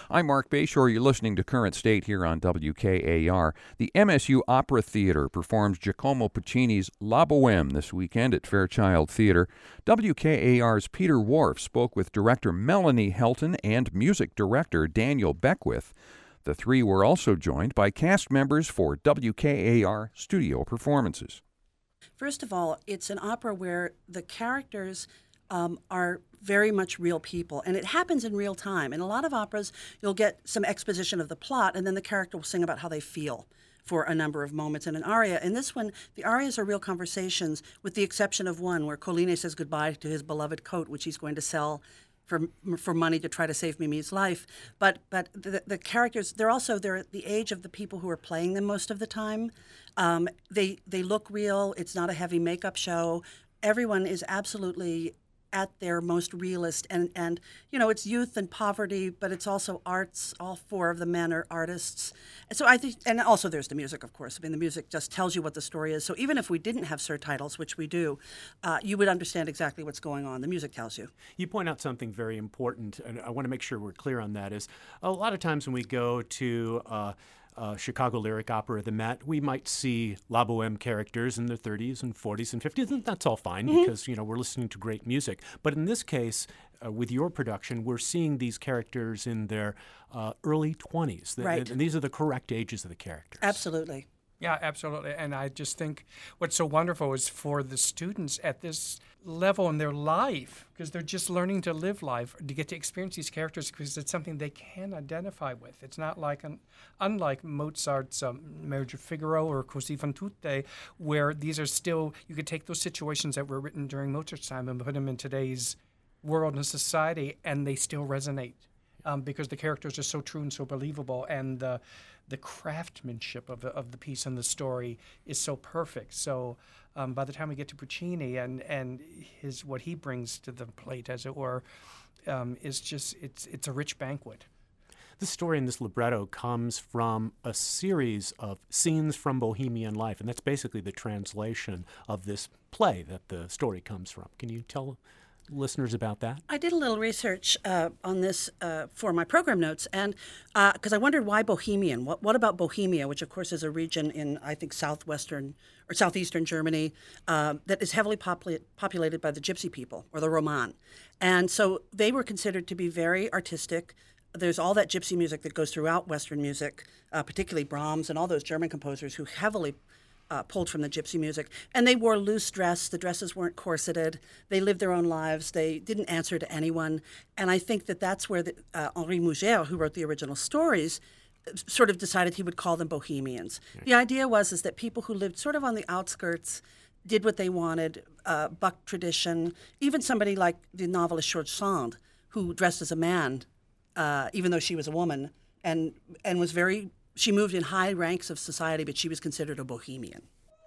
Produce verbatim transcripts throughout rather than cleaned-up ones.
I'm Mark Bayshore. You're listening to Current State here on W K A R. The M S U Opera Theater performs Giacomo Puccini's La Bohème this weekend at Fairchild Theater. W K A R's Peter Wharf spoke with director Melanie Helton and music director Daniel Beckwith. The three were also joined by cast members for W K A R studio performances. First of all, it's an opera where the characters um, are very much real people, and it happens in real time. In a lot of operas, you'll get some exposition of the plot, and then the character will sing about how they feel for a number of moments in an aria. In this one, the arias are real conversations, with the exception of one where Colline says goodbye to his beloved coat, which he's going to sell for for money to try to save Mimi's life. But but the, the characters, they're also they're at the age of the people who are playing them most of the time. Um, they they look real. It's not a heavy makeup show. Everyone is absolutely at their most realist, and, and you know, it's youth and poverty, but it's also arts. All four of the men are artists. So I think, and also there's the music, of course. I mean, the music just tells you what the story is. So even if we didn't have surtitles, which we do, uh, you would understand exactly what's going on. The music tells you. You point out something very important, and I want to make sure we're clear on that, is a lot of times when we go to uh, Uh, Chicago Lyric Opera, the Met, we might see La Bohème characters in their thirties and forties and fifties, and that's all fine mm-hmm. because, you know, we're listening to great music. But in this case, uh, with your production, we're seeing these characters in their uh, early twenties. Right. And these are the correct ages of the characters. Absolutely. Yeah, absolutely. And I just think what's so wonderful is for the students at this level in their life, because they're just learning to live life, to get to experience these characters because it's something they can identify with. It's not like, an, unlike Mozart's um, Marriage of Figaro or Così fan tutte, where these are still, you could take those situations that were written during Mozart's time and put them in today's world and society, and they still resonate. Um, because the characters are so true and so believable, and the the craftsmanship of the, of the piece and the story is so perfect. So um, by the time we get to Puccini and and his what he brings to the plate, as it were, um, is just it's it's a rich banquet. This story in this libretto comes from a series of scenes from Bohemian life, and that's basically the translation of this play that the story comes from. Can you tell listeners about that? I did a little research uh, on this uh, for my program notes, and because uh, I wondered why Bohemian. What, what about Bohemia, which of course is a region in, I think, southwestern or southeastern Germany uh, that is heavily popula- populated by the Gypsy people or the Roman, and so they were considered to be very artistic. There's all that Gypsy music that goes throughout Western music, uh, particularly Brahms and all those German composers who heavily Uh, pulled from the Gypsy music. And they wore loose dress. The dresses weren't corseted. They lived their own lives. They didn't answer to anyone. And I think that that's where the, uh, Henri Mugère, who wrote the original stories, sort of decided he would call them Bohemians. Okay. The idea was is that people who lived sort of on the outskirts did what they wanted, uh, bucked tradition. Even somebody like the novelist George Sand, who dressed as a man, uh, even though she was a woman, and and was very She moved in high ranks of society, but she was considered a bohemian.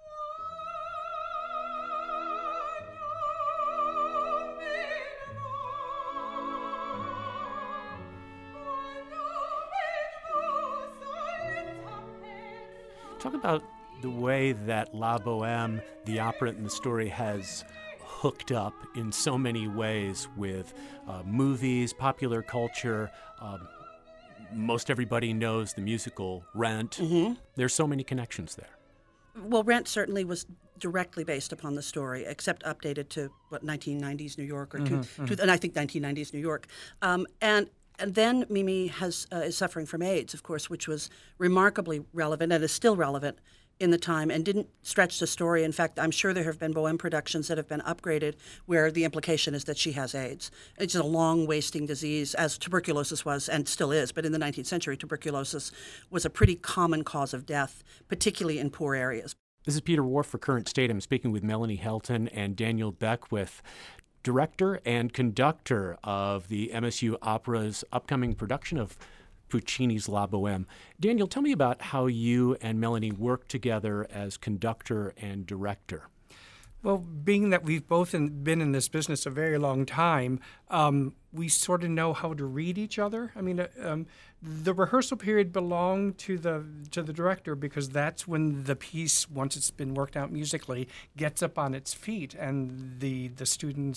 Talk about the way that La Bohème, the opera and the story, has hooked up in so many ways with uh, movies, popular culture. Um, Most everybody knows the musical Rent. Mm-hmm. There's so many connections there. Well, Rent certainly was directly based upon the story, except updated to, what, nineteen nineties New York, or mm-hmm, two, mm-hmm. two, and I think nineteen nineties New York. Um, and and then Mimi has uh, is suffering from AIDS, of course, which was remarkably relevant and is still relevant in the time, and didn't stretch the story. In fact, I'm sure there have been Bohème productions that have been upgraded where the implication is that she has AIDS. It's a long wasting disease, as tuberculosis was and still is, but in the nineteenth century, tuberculosis was a pretty common cause of death, particularly in poor areas. This is Peter Wharf for Current State. I'm speaking with Melanie Helton and Daniel Beckwith, director and conductor of the M S U Opera's upcoming production of Puccini's La Bohème. Daniel, tell me about how you and Melanie work together as conductor and director. Well, being that we've both in, been in this business a very long time, um, we sort of know how to read each other. I mean, uh, um, the rehearsal period belonged to the to the director because that's when the piece, once it's been worked out musically, gets up on its feet, and the the students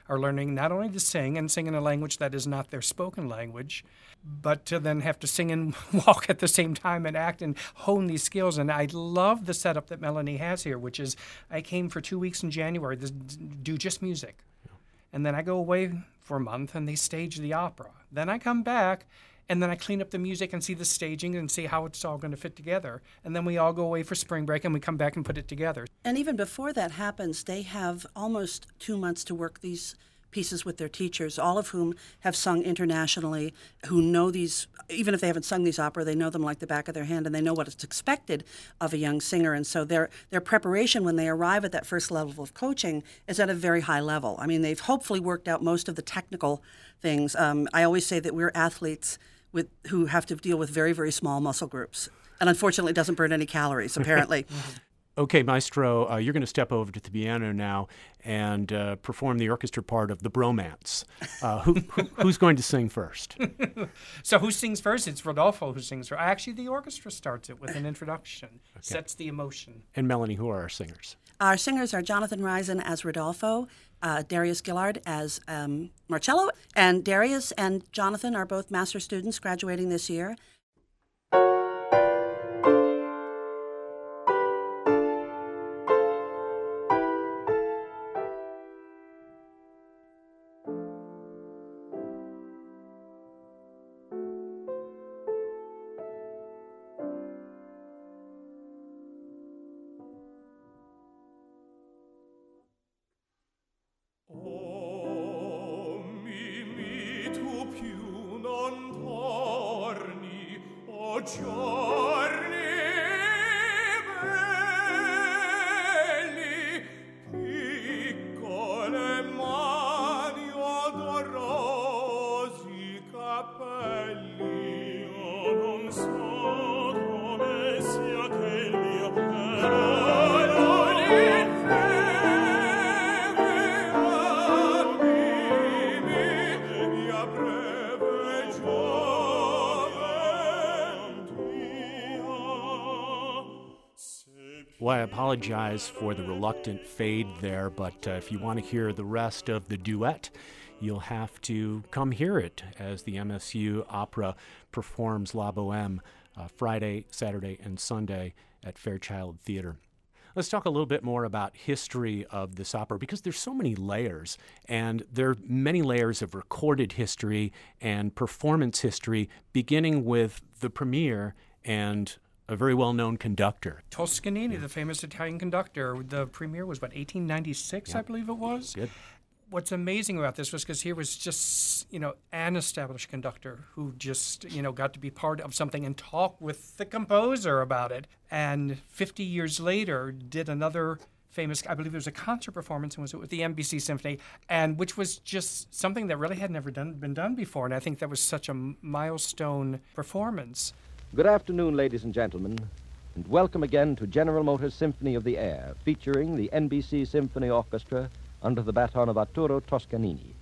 are learning not only to sing and sing in a language that is not their spoken language, but to then have to sing and walk at the same time and act and hone these skills. And I love the setup that Melanie has here, which is I came for two weeks in January to do just music. And then I go away for a month and they stage the opera. Then I come back and then I clean up the music and see the staging and see how it's all going to fit together. And then we all go away for spring break and we come back and put it together. And even before that happens, they have almost two months to work these pieces with their teachers, all of whom have sung internationally, who know these, even if they haven't sung these opera, they know them like the back of their hand, and they know what is expected of a young singer. And so their their preparation when they arrive at that first level of coaching is at a very high level. I mean, they've hopefully worked out most of the technical things. Um, I always say that we're athletes with who have to deal with very, very small muscle groups. And unfortunately, it doesn't burn any calories, apparently. Okay, Maestro, uh, you're going to step over to the piano now and uh, perform the orchestra part of The Bromance. Uh, who, who, who's going to sing first? So who sings first? It's Rodolfo who sings first. Actually, the orchestra starts it with an introduction, okay. Sets the emotion. And Melanie, who are our singers? Our singers are Jonathan Risen as Rodolfo, uh, Darius Gillard as um, Marcello, and Darius and Jonathan are both master students graduating this year. Well, I apologize for the reluctant fade there, but uh, if you want to hear the rest of the duet, you'll have to come hear it as the M S U Opera performs La Bohème uh, Friday, Saturday, and Sunday at Fairchild Theater. Let's talk a little bit more about history of this opera, because there's so many layers, and there are many layers of recorded history and performance history, beginning with the premiere and a very well-known conductor. Toscanini, the famous Italian conductor. The premiere was, what, eighteen ninety-six, yeah. I believe it was? Good. What's amazing about this was because here was just, you know, an established conductor who just, you know, got to be part of something and talk with the composer about it. And fifty years later, did another famous, I believe there was a concert performance, and was it with the N B C Symphony, and which was just something that really had never done, been done before. And I think that was such a milestone performance. Good afternoon, ladies and gentlemen, and welcome again to General Motors Symphony of the Air, featuring the N B C Symphony Orchestra under the baton of Arturo Toscanini.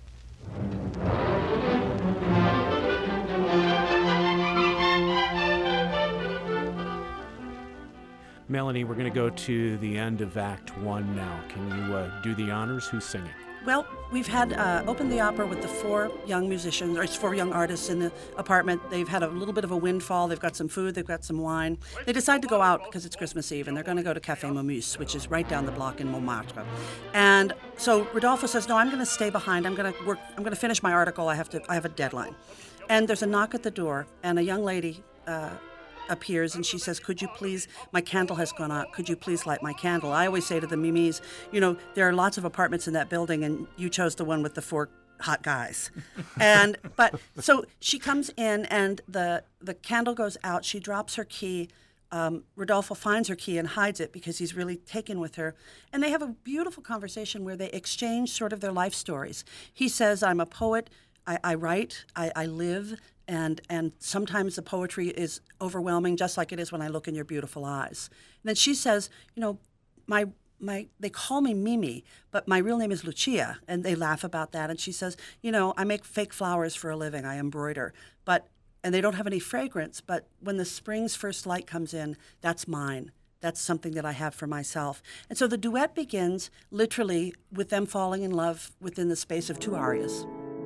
Melanie, we're going to go to the end of Act One now. Can you uh, do the honors? Who's singing? Well, we've had uh, opened the opera with the four young musicians, or four young artists in the apartment. They've had a little bit of a windfall. They've got some food. They've got some wine. They decide to go out because it's Christmas Eve, and they're going to go to Café Momus, which is right down the block in Montmartre. And so Rodolfo says, "No, I'm going to stay behind. I'm going to work. I'm going to finish my article. I have to. I have a deadline." And there's a knock at the door, and a young lady Uh, appears, and she says, "Could you please, my candle has gone out, could you please light my candle?" I always say to the Mimis, you know, there are lots of apartments in that building, and you chose the one with the four hot guys. and but so she comes in, and the the candle goes out. She drops her key. Um, Rodolfo finds her key and hides it because he's really taken with her. And they have a beautiful conversation where they exchange sort of their life stories. He says, "I'm a poet. I, I write. I, I live." And and sometimes the poetry is overwhelming, just like it is when I look in your beautiful eyes. And then she says, you know, my my they call me Mimi, but my real name is Lucia, and they laugh about that. And she says, you know, I make fake flowers for a living. I embroider, but and they don't have any fragrance. But when the spring's first light comes in, that's mine. that's something that I have for myself. And so the duet begins literally with them falling in love within the space of two arias.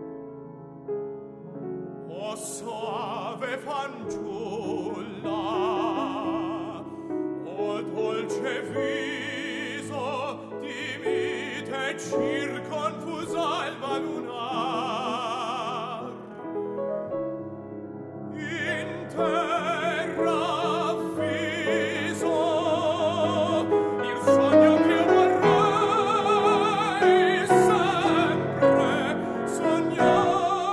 O soave fanciulla, o dolce viso di mite circonfusa alba lunar, in terra fiso il sogno che vorrei sempre sognare.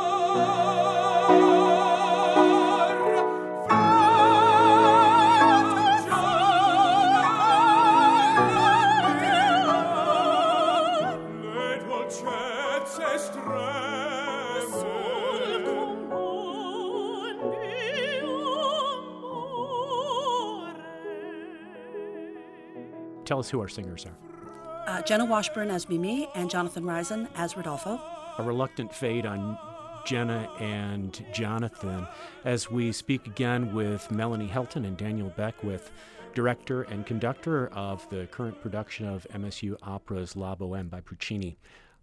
Tell us who our singers are. Uh, Jenna Washburn as Mimi and Jonathan Risen as Rodolfo. A reluctant fade on Jenna and Jonathan as we speak again with Melanie Helton and Daniel Beckwith, director and conductor of the current production of M S U Opera's La Boheme by Puccini.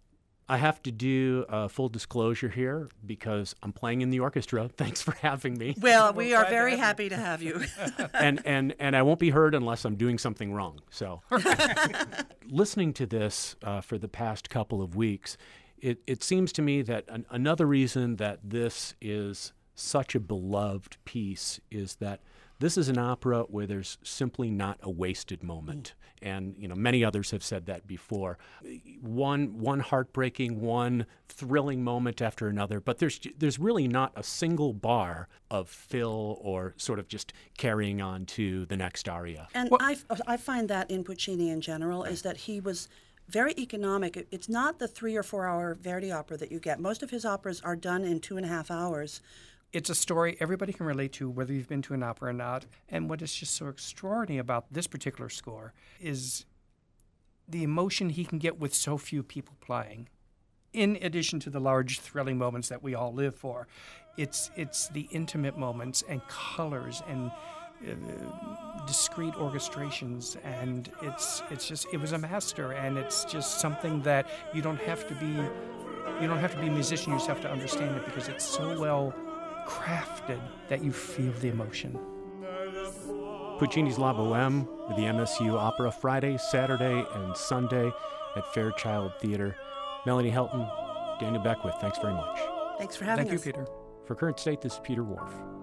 I have to do a full disclosure here because I'm playing in the orchestra. Thanks for having me. Well, we are very happy to have you. and, and, and I won't be heard unless I'm doing something wrong. So listening to this uh, for the past couple of weeks, it, it seems to me that an, another reason that this is such a beloved piece is that this is an opera where there's simply not a wasted moment. And, you know, many others have said that before. One one heartbreaking, one thrilling moment after another, but there's there's really not a single bar of fill or sort of just carrying on to the next aria. And Well- I, I find that in Puccini in general is that he was very economic. It- It's not the three or four hour Verdi opera that you get. Most of his operas are done in two and a half hours. It's a story everybody can relate to, whether you've been to an opera or not. And what is just so extraordinary about this particular score is the emotion he can get with so few people playing. In addition to the large, thrilling moments that we all live for, it's it's the intimate moments and colors and uh, discreet orchestrations, and it's it's just it was a master, and it's just something that you don't have to be you don't have to be a musician yourself to understand it because it's so well crafted that you feel the emotion. Puccini's La Boheme with the M S U Opera Friday, Saturday, and Sunday at Fairchild Theater. Melanie Helton, Daniel Beckwith, thanks very much. Thanks for having Thank us. you, Peter. For Current State, this is Peter Wharf.